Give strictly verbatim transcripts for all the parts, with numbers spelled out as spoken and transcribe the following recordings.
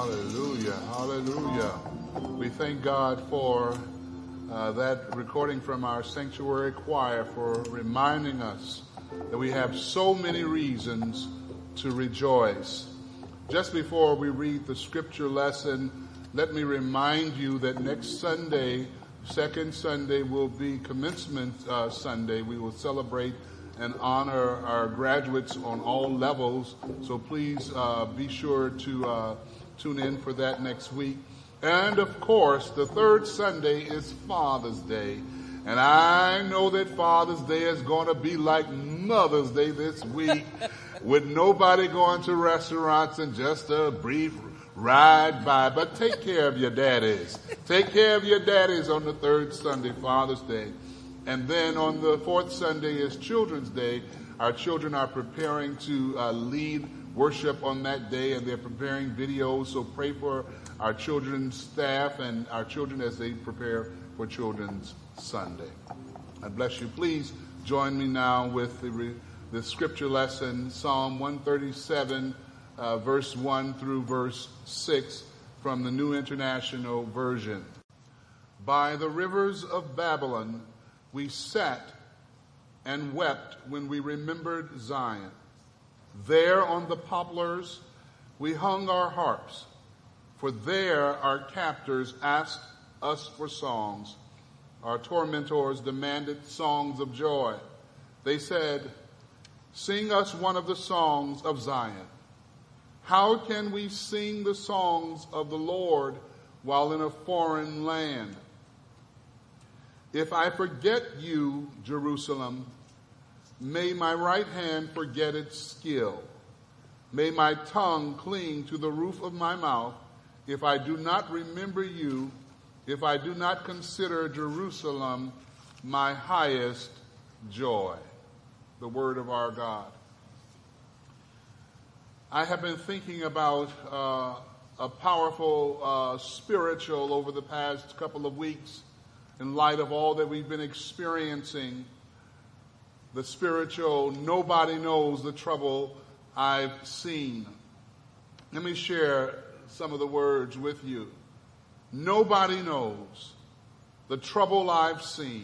Hallelujah. Hallelujah. We thank God for uh, that recording from our sanctuary choir for reminding us that we have so many reasons to rejoice. Just before we read the scripture lesson, let me remind you that next Sunday, second Sunday, will be commencement uh, Sunday. We will celebrate and honor our graduates on all levels. So please uh, be sure to uh, tune in for that next week. And of course, the third Sunday is Father's Day. And I know that Father's Day is going to be like Mother's Day this week with nobody going to restaurants and just a brief ride by. But take care of your daddies. Take care of your daddies on the third Sunday, Father's Day. And then on the fourth Sunday is Children's Day. Our children are preparing to uh, lead worship on that day, and they're preparing videos. So pray for our children's staff and our children as they prepare for Children's Sunday. I bless you. Please join me now with the, re- the scripture lesson, Psalm one thirty-seven, uh, verse one through verse six from the New International Version. By the rivers of Babylon, we sat and wept when we remembered Zion. There on the poplars we hung our harps, for there our captors asked us for songs. Our tormentors demanded songs of joy. They said, "Sing us one of the songs of Zion." How can we sing the songs of the Lord while in a foreign land? If I forget you, Jerusalem, may my right hand forget its skill. May my tongue cling to the roof of my mouth if I do not remember you, if I do not consider Jerusalem my highest joy. The word of our God. I have been thinking about uh, a powerful uh, spiritual over the past couple of weeks in light of all that we've been experiencing. The spiritual, nobody knows the trouble I've seen. Let me share some of the words with you. Nobody knows the trouble I've seen.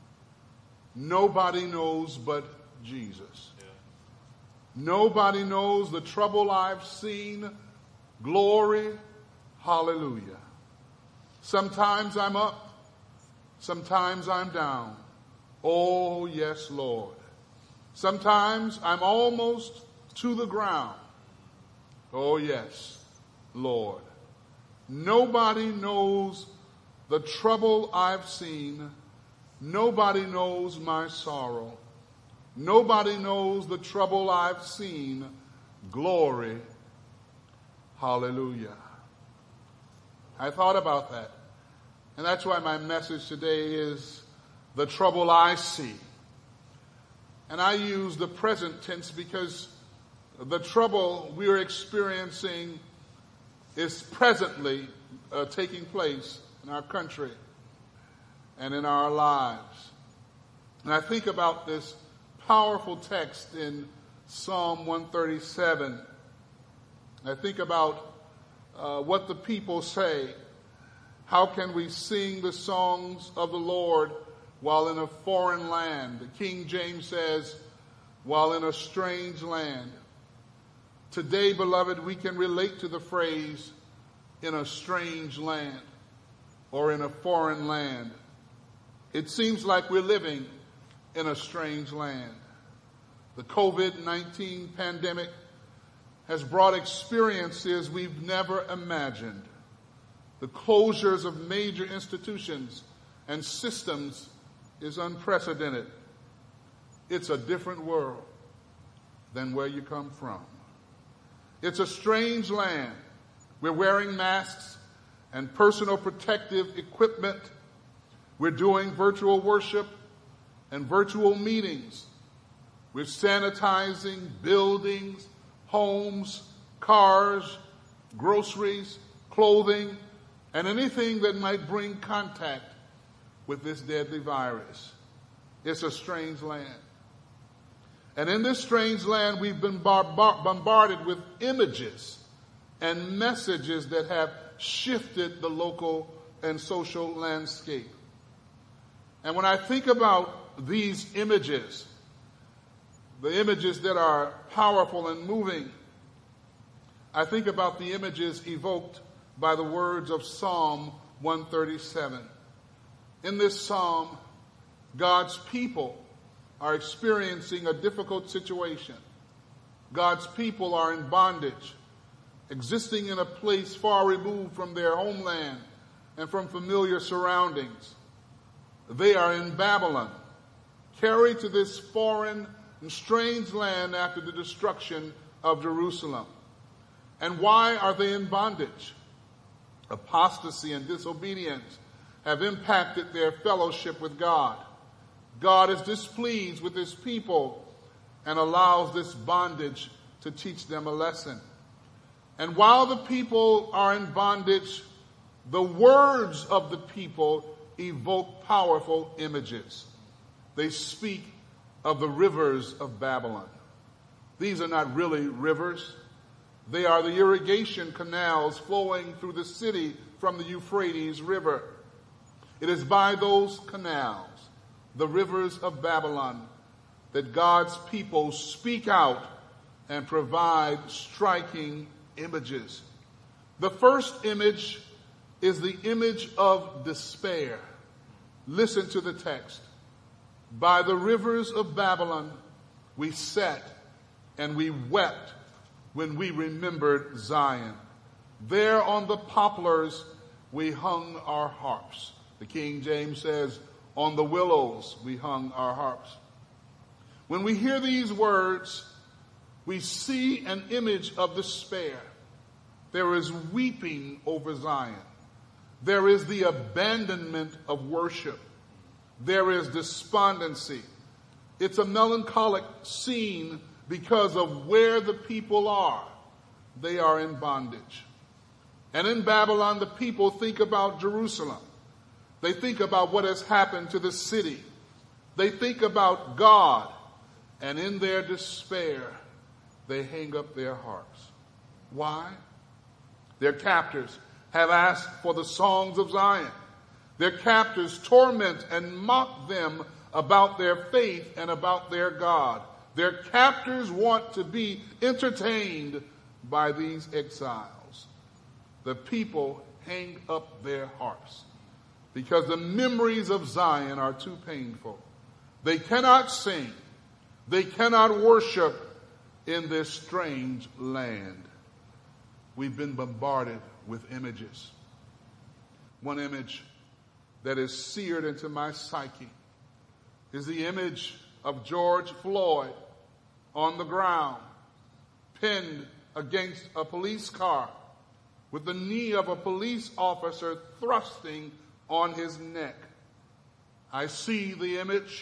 Nobody knows but Jesus. Yeah. Nobody knows the trouble I've seen. Glory, hallelujah. Sometimes I'm up. Sometimes I'm down. Oh, yes, Lord. Sometimes I'm almost to the ground. Oh, yes, Lord. Nobody knows the trouble I've seen. Nobody knows my sorrow. Nobody knows the trouble I've seen. Glory, hallelujah. I thought about that. And that's why my message today is the trouble I see. And I use the present tense because the trouble we're experiencing is presently uh, taking place in our country and in our lives. And I think about this powerful text in Psalm one thirty-seven. I think about uh, what the people say. How can we sing the songs of the Lord while in a foreign land? The King James says, while in a strange land. Today, beloved, we can relate to the phrase, in a strange land or in a foreign land. It seems like we're living in a strange land. The covid nineteen pandemic has brought experiences we've never imagined. The closures of major institutions and systems is unprecedented. It's a different world than where you come from. It's a strange land. We're wearing masks and personal protective equipment. We're doing virtual worship and virtual meetings. We're sanitizing buildings, homes, cars, groceries, clothing, and anything that might bring contact with this deadly virus. It's a strange land. And in this strange land, we've been bar- bar- bombarded with images and messages that have shifted the local and social landscape. And when I think about these images, the images that are powerful and moving, I think about the images evoked by the words of Psalm one thirty-seven. In this psalm, God's people are experiencing a difficult situation. God's people are in bondage, existing in a place far removed from their homeland and from familiar surroundings. They are in Babylon, carried to this foreign and strange land after the destruction of Jerusalem. And why are they in bondage? Apostasy and disobedience have impacted their fellowship with God. God is displeased with his people and allows this bondage to teach them a lesson. And while the people are in bondage, the words of the people evoke powerful images. They speak of the rivers of Babylon. These are not really rivers. They are the irrigation canals flowing through the city from the Euphrates River. It is by those canals, the rivers of Babylon, that God's people speak out and provide striking images. The first image is the image of despair. Listen to the text. By the rivers of Babylon we sat and we wept when we remembered Zion. There on the poplars we hung our harps. The King James says, on the willows we hung our harps. When we hear these words, we see an image of despair. There is weeping over Zion. There is the abandonment of worship. There is despondency. It's a melancholic scene because of where the people are. They are in bondage. And in Babylon, the people think about Jerusalem. They think about what has happened to the city. They think about God. And in their despair, they hang up their harps. Why? Their captors have asked for the songs of Zion. Their captors torment and mock them about their faith and about their God. Their captors want to be entertained by these exiles. The people hang up their harps because the memories of Zion are too painful. They cannot sing. They cannot worship in this strange land. We've been bombarded with images. One image that is seared into my psyche is the image of George Floyd on the ground, pinned against a police car with the knee of a police officer thrusting on his neck. I see the image.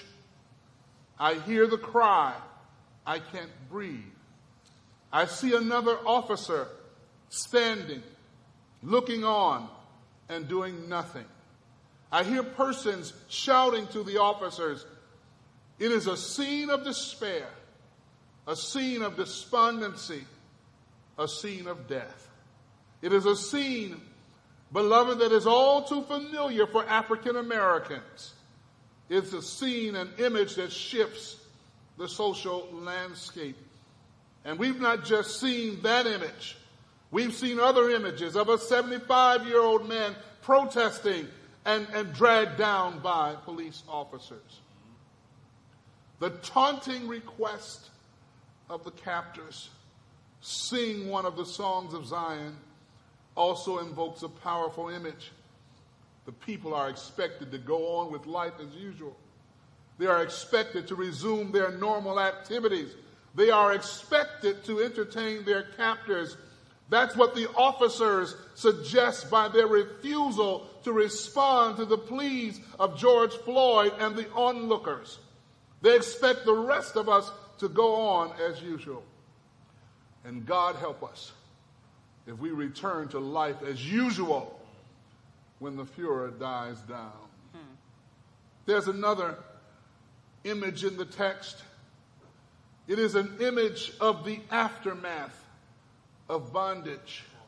I hear the cry. I can't breathe. I see another officer standing, looking on and doing nothing. I hear persons shouting to the officers. It is a scene of despair, a scene of despondency, a scene of death. It is a scene, beloved, that is all too familiar for African Americans. It's a scene, an image that shifts the social landscape. And we've not just seen that image. We've seen other images of a seventy-five-year-old man protesting and, and dragged down by police officers. The taunting request of the captors, sing one of the songs of Zion, also invokes a powerful image. The people are expected to go on with life as usual. They are expected to resume their normal activities. They are expected to entertain their captors. That's what the officers suggest by their refusal to respond to the pleas of George Floyd and the onlookers. They expect the rest of us to go on as usual. And God help us if we return to life as usual when the furor dies down. Hmm. There's another image in the text. It is an image of the aftermath of bondage.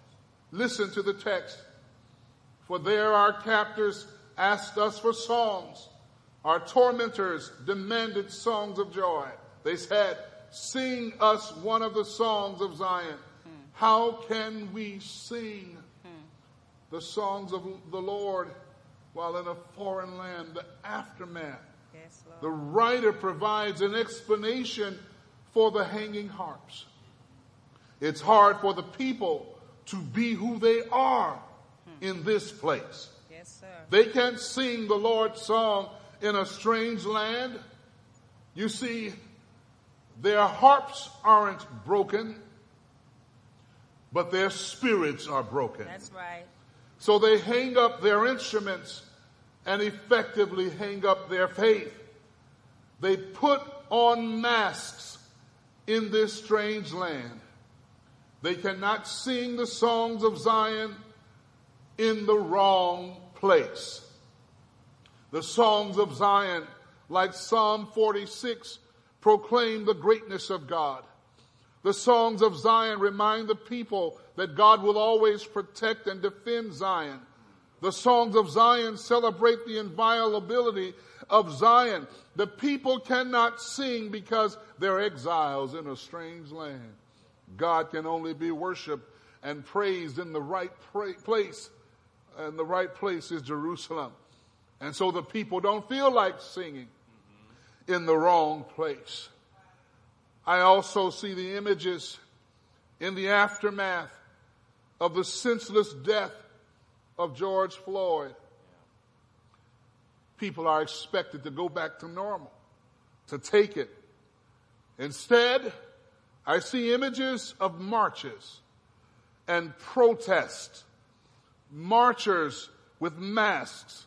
Listen to the text. For there our captors asked us for songs. Our tormentors demanded songs of joy. They said, sing us one of the songs of Zion. Hmm. How can we sing hmm. the songs of the Lord while in a foreign land? The aftermath. Yes, Lord. The writer provides an explanation for the hanging harps. It's hard for the people to be who they are hmm. in this place. Yes, sir. They can't sing the Lord's song in a strange land. You see, their harps aren't broken, but their spirits are broken. That's right. So they hang up their instruments and effectively hang up their faith. They put on masks in this strange land. They cannot sing the songs of Zion in the wrong place. The songs of Zion, like Psalm forty-six, proclaim the greatness of God. The songs of Zion remind the people that God will always protect and defend Zion. The songs of Zion celebrate the inviolability of Zion. The people cannot sing because they're exiles in a strange land. God can only be worshiped and praised in the right pra- place. And the right place is Jerusalem. And so the people don't feel like singing in the wrong place. I also see the images in the aftermath of the senseless death of George Floyd. People are expected to go back to normal, to take it. Instead, I see images of marches and protests, marchers with masks,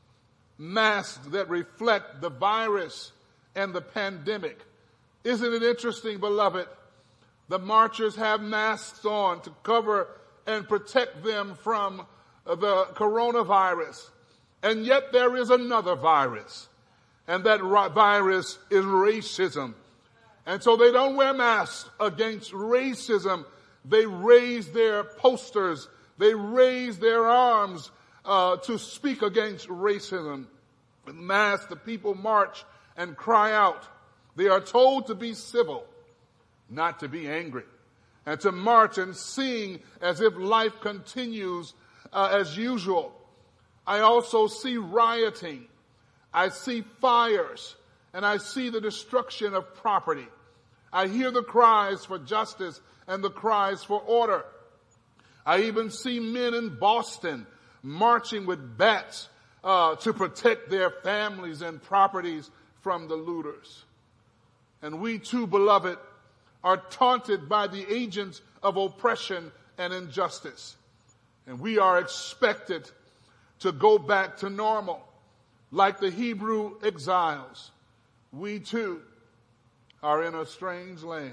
masks that reflect the virus and the pandemic. Isn't it interesting, beloved? The marchers have masks on to cover and protect them from the coronavirus. And yet there is another virus. And that virus is racism. And so they don't wear masks against racism. They raise their posters. They raise their arms uh, to speak against racism. With masks, the people march and cry out. They are told to be civil, not to be angry, and to march and sing as if life continues uh, as usual. I also see rioting. I see fires, and I see the destruction of property. I hear the cries for justice and the cries for order. I even see men in Boston marching with bats uh, to protect their families and properties from the looters. And we too, beloved, are taunted by the agents of oppression and injustice. And we are expected to go back to normal. Like the Hebrew exiles, we too are in a strange land.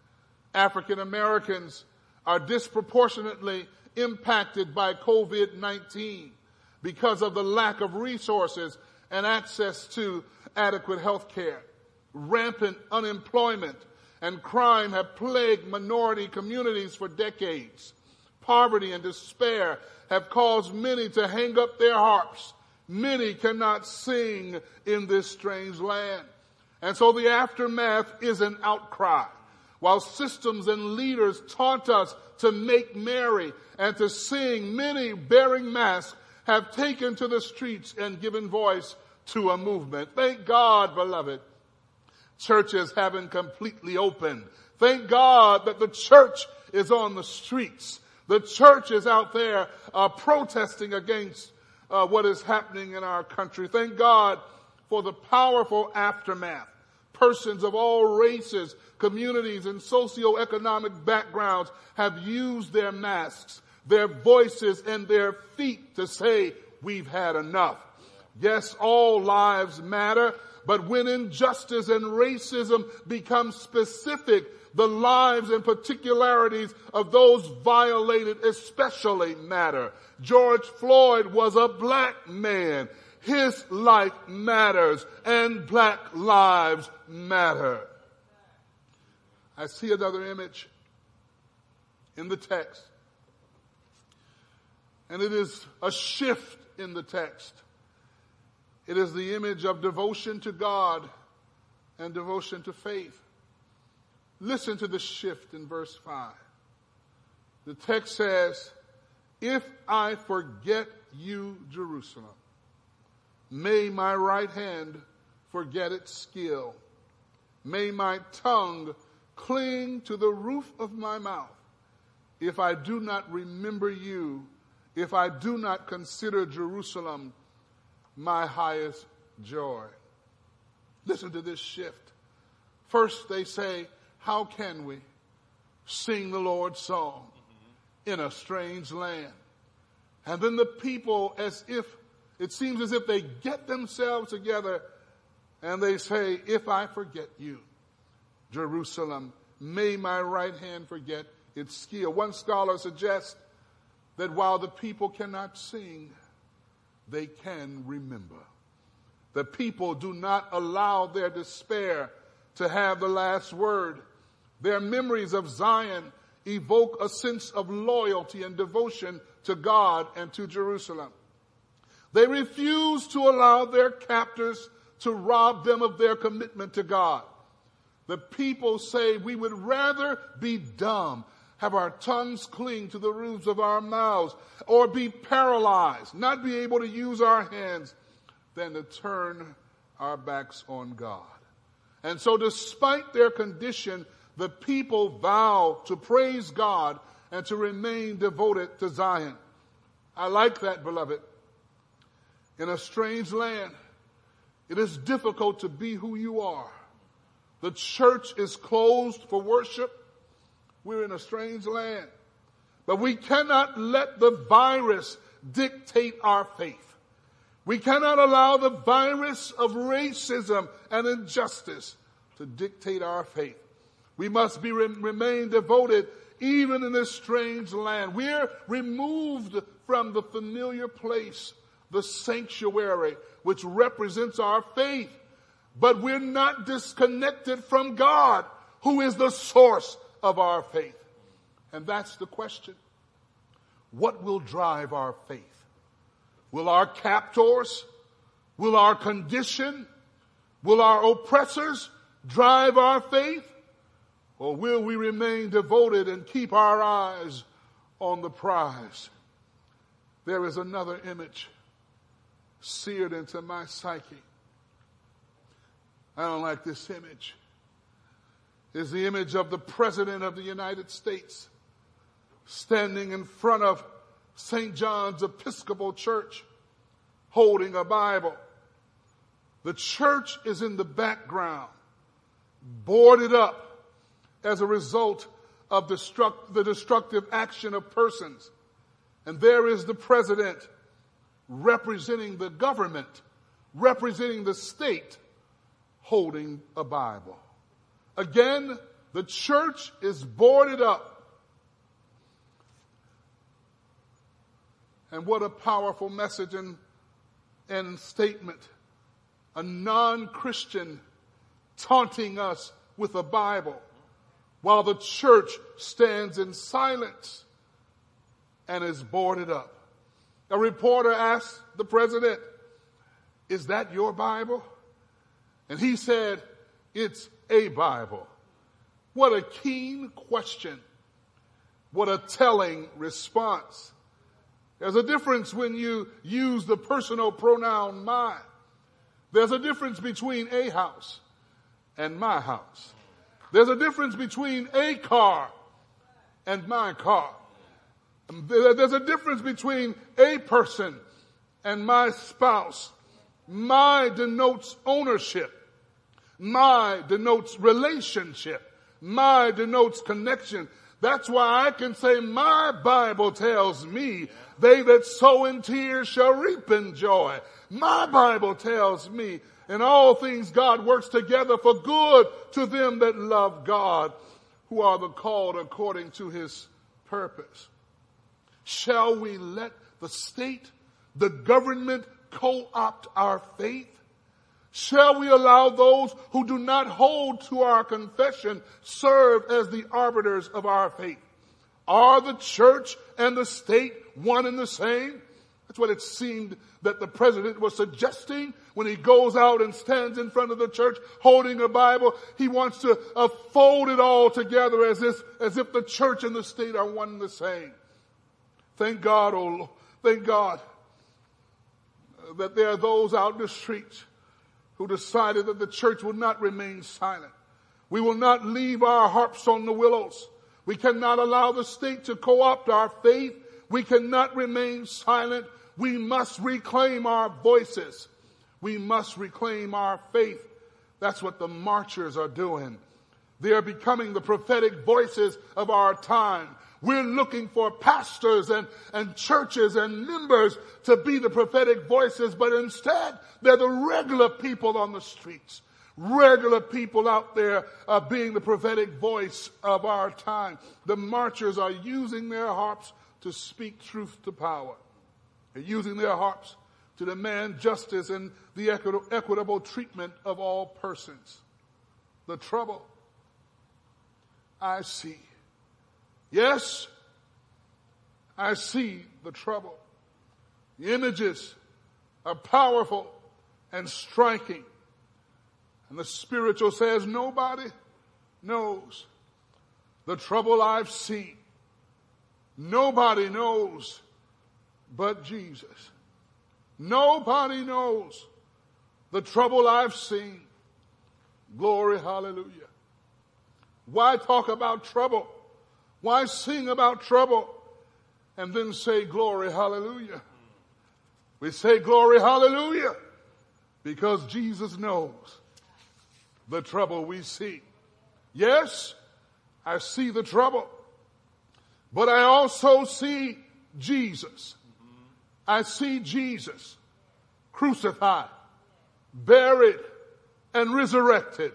African Americans are disproportionately impacted by covid nineteen because of the lack of resources and access to adequate health care. Rampant unemployment and crime have plagued minority communities for decades. Poverty and despair have caused many to hang up their harps. Many cannot sing in this strange land. And so the aftermath is an outcry. While systems and leaders taunt us to make merry and to sing, many bearing masks have taken to the streets and given voice to a movement. Thank God, beloved, churches haven't completely opened. Thank God that the church is on the streets. The church is out there uh, protesting against uh, what is happening in our country. Thank God for the powerful aftermath. Persons of all races, communities, and socioeconomic backgrounds have used their masks, their voices, and their feet to say, we've had enough. Yes, all lives matter, but when injustice and racism become specific, the lives and particularities of those violated especially matter. George Floyd was a black man. His life matters, and black lives matter. I see another image in the text. And it is a shift in the text. It is the image of devotion to God and devotion to faith. Listen to the shift in verse five. The text says, if I forget you, Jerusalem, may my right hand forget its skill. May my tongue cling to the roof of my mouth. If I do not remember you, if I do not consider Jerusalem my highest joy. Listen to this shift. First they say, how can we sing the Lord's song in a strange land? And then the people, as if, it seems as if they get themselves together and they say, if I forget you, Jerusalem, may my right hand forget its skill. One scholar suggests that while the people cannot sing, they can remember. The people do not allow their despair to have the last word. Their memories of Zion evoke a sense of loyalty and devotion to God and to Jerusalem. They refuse to allow their captors to rob them of their commitment to God. The people say, we would rather be dumb, have our tongues cling to the roofs of our mouths, or be paralyzed, not be able to use our hands, than to turn our backs on God. And so despite their condition, the people vow to praise God and to remain devoted to Zion. I like that, beloved. In a strange land, it is difficult to be who you are. The church is closed for worship. We're in a strange land. But we cannot let the virus dictate our faith. We cannot allow the virus of racism and injustice to dictate our faith. We must be remain devoted even in this strange land. We're removed from the familiar place, the sanctuary, which represents our faith. But we're not disconnected from God, who is the source of our faith. And that's the question. What will drive our faith? Will our captors, will our condition, will our oppressors drive our faith? Or will we remain devoted and keep our eyes on the prize? There is another image seared into my psyche. I don't like this image. It's the image of the President of the United States standing in front of Saint John's Episcopal Church holding a Bible. The church is in the background, boarded up as a result of destruct, the destructive action of persons. And there is the president representing the government, representing the state, holding a Bible. Again, the church is boarded up. And what a powerful message and, and statement. A non-Christian taunting us with a Bible while the church stands in silence and is boarded up. A reporter asked the president, "Is that your Bible?" And he said, "It's a Bible." What a keen question. What a telling response. There's a difference when you use the personal pronoun my. There's a difference between a house and my house. There's a difference between a car and my car. There's a difference between a person and my spouse. My denotes ownership. My denotes relationship. My denotes connection. That's why I can say my Bible tells me they that sow in tears shall reap in joy. My Bible tells me in all things God works together for good to them that love God, who are the called according to his purpose. Shall we let the state, the government co-opt our faith? Shall we allow those who do not hold to our confession serve as the arbiters of our faith? Are the church and the state one and the same? That's what it seemed that the president was suggesting when he goes out and stands in front of the church holding a Bible. He wants to uh, fold it all together as if, as if the church and the state are one and the same. Thank God, oh Lord, thank God that there are those out in the streets who decided that the church will not remain silent. We will not leave our harps on the willows. We cannot allow the state to co-opt our faith. We cannot remain silent. We must reclaim our voices. We must reclaim our faith. That's what the marchers are doing. They are becoming the prophetic voices of our time. We're looking for pastors and, and churches and members to be the prophetic voices, but instead they're the regular people on the streets. Regular people out there uh, being the prophetic voice of our time. The marchers are using their harps to speak truth to power. They're using their harps to demand justice and the equit- equitable treatment of all persons. The trouble I see. Yes, I see the trouble. The images are powerful and striking. And the spiritual says nobody knows the trouble I've seen. Nobody knows but Jesus. Nobody knows the trouble I've seen. Glory, hallelujah. Why talk about trouble? Why sing about trouble and then say glory, hallelujah? We say glory, hallelujah, because Jesus knows the trouble we see. Yes, I see the trouble, but I also see Jesus. I see Jesus crucified, buried, and resurrected.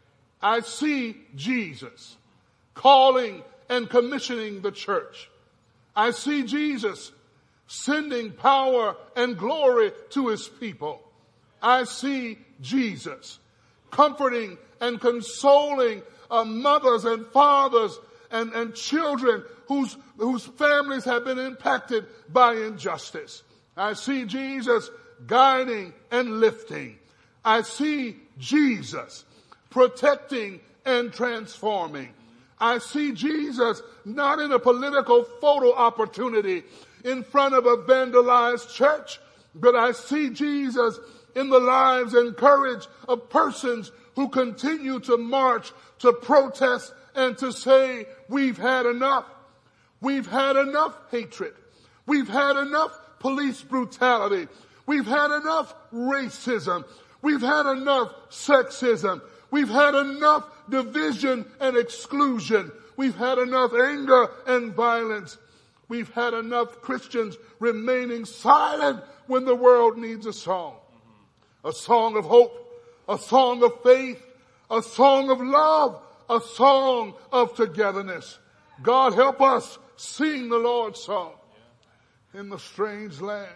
I see Jesus calling and commissioning the church. I see Jesus sending power and glory to his people. I see Jesus comforting and consoling uh, mothers and fathers and, and children whose, whose families have been impacted by injustice. I see Jesus guiding and lifting. I see Jesus protecting and transforming. I see Jesus not in a political photo opportunity in front of a vandalized church, but I see Jesus in the lives and courage of persons who continue to march, to protest, and to say, we've had enough. We've had enough hatred. We've had enough police brutality. We've had enough racism. We've had enough sexism. We've had enough division and exclusion. We've had enough anger and violence. We've had enough Christians remaining silent when the world needs a song. A song of hope, a song of faith, a song of love, a song of togetherness. God help us sing the Lord's song in the strange land.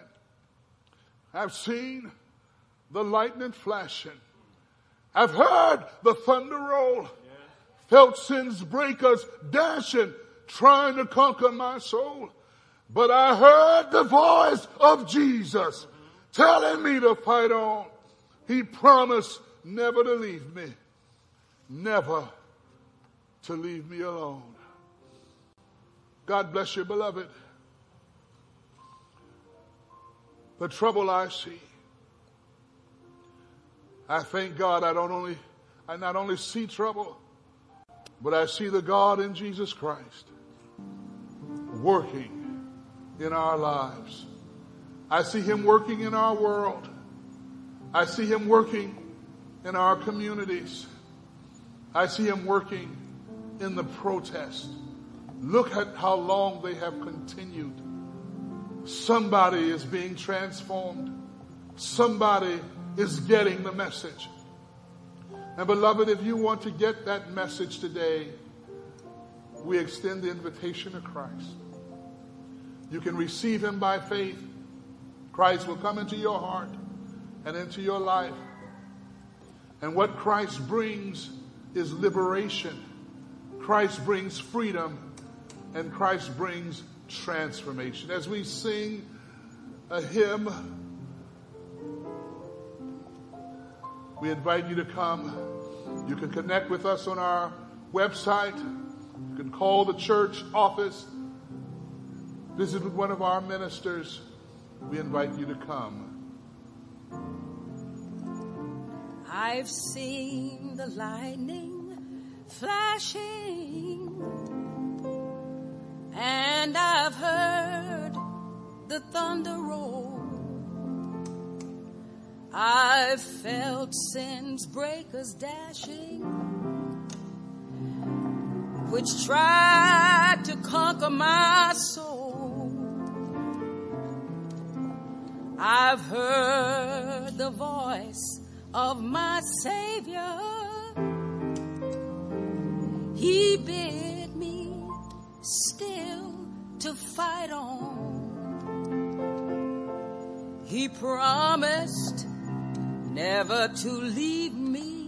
I've seen the lightning flashing. I've heard the thunder roll. Felt sin's breakers dashing, trying to conquer my soul. But I heard the voice of Jesus telling me to fight on. He promised never to leave me, never to leave me alone. God bless you, beloved. The trouble I see, I thank God I don't only, I not only see trouble, but I see the God in Jesus Christ working in our lives. I see him working in our world. I see him working in our communities. I see him working in the protest. Look at how long they have continued. Somebody is being transformed. Somebody is getting the message. And beloved, if you want to get that message today, we extend the invitation of Christ. You can receive him by faith. Christ will come into your heart and into your life. And what Christ brings is liberation. Christ brings freedom. and Christ brings transformation. As we sing a hymn, we invite you to come. You can connect with us on our website. You can call the church office. Visit with one of our ministers. We invite you to come. I've seen the lightning flashing, and I've heard the thunder roll. I've felt sin's breakers dashing, which tried to conquer my soul. I've heard the voice of my Savior. He bid me still to fight on. He promised never to leave me,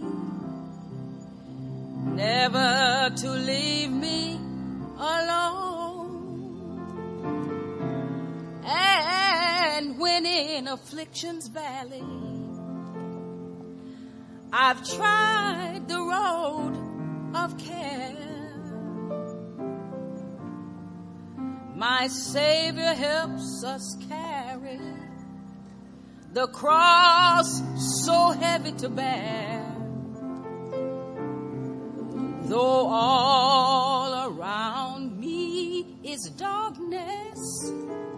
never to leave me alone. And when in affliction's valley, I've tried the road of care, my Savior helps us carry the cross so heavy to bear. Though all around me is darkness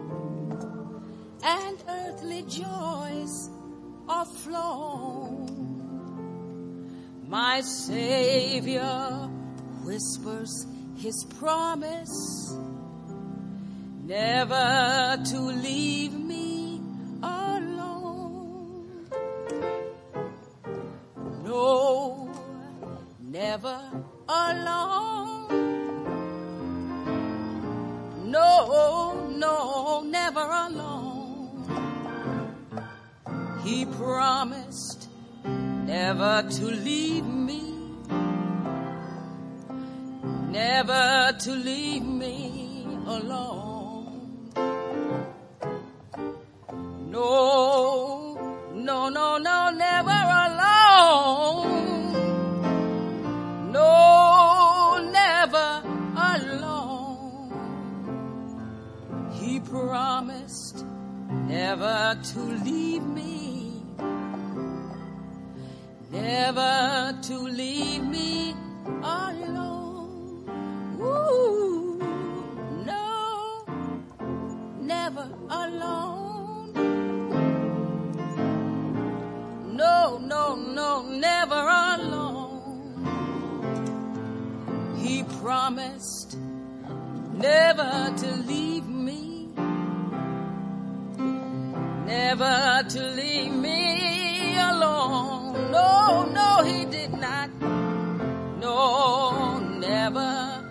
and earthly joys are flown, my Savior whispers his promise never to leave me alone. No, never alone. No, no, never alone. He promised never to leave me, never to leave me alone. No, no, no, no, never alone. No, never alone. He promised never to leave me, never to leave me alone. Ooh, no, never alone. No, no, no, never alone. He promised never to leave me, never to leave me alone. No, no, he did not. No, never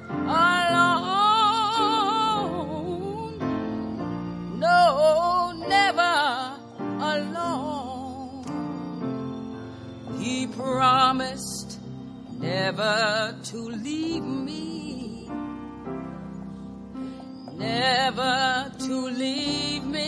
alone. No, never alone. He promised never to leave me, never to leave me